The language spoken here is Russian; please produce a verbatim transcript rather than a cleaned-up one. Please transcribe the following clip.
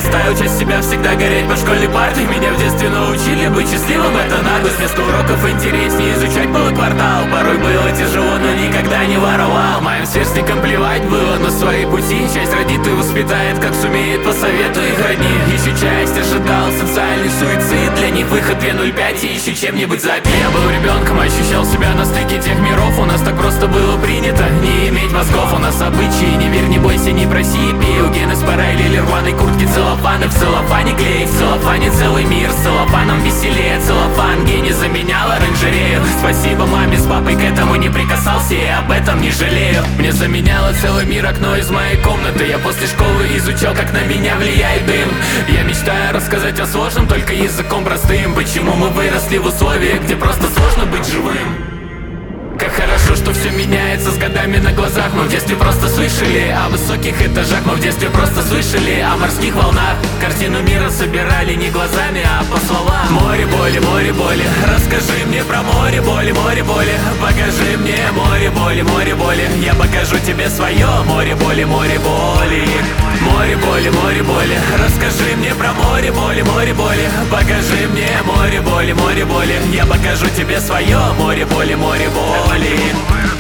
оставил часть себя всегда гореть по школьной парте. Меня в детстве научили быть счастливым, это наглость. Вместо уроков интереснее изучать было квартал. Порой было тяжело, но никогда не воровал. Моим сверстникам плевать было на свои пути. Часть родит и воспитает, как сумеет, по совету их родни. Еще часть ожидал социальный суицид. Для них выход две ноль пять и еще чем-нибудь запить. Я был ребенком, ощущал себя на стыке тех миров. У нас так просто было принято не иметь мозгов. У нас обычаи, не верь, не бойся, не проси. Биогены с параллели, рваной куртки, целлофаны. В целлофане клей, в целлофане целый мир. С целлофаном веселее, целлофан гений заменял оранжерею. Спасибо маме с папой, к этому не прикасался и об этом не жалею. Мне заменяло целый мир окно из моей комнаты. Я после школы изучал, как на меня влияет дым. Я мечтаю рассказать о сложном только языком простым. Почему мы выросли в условиях, где просто сложно быть живым. Как хорошо, что все меняется с годами на глазах. Мы в детстве просто слышали о высоких этажах. Мы в детстве просто слышали о морских волнах. Картину мира собирали не глазами, а по словам. Море боли, море боли, расскажи мне про море боли, море боли. Покажи мне море боли, море боли. Я покажу тебе свое море боли, море боли. Море боли, море боли, расскажи мне про море боли, море боли. Покажи мне море боли, море боли. Я покажу тебе свое море боли, море боли.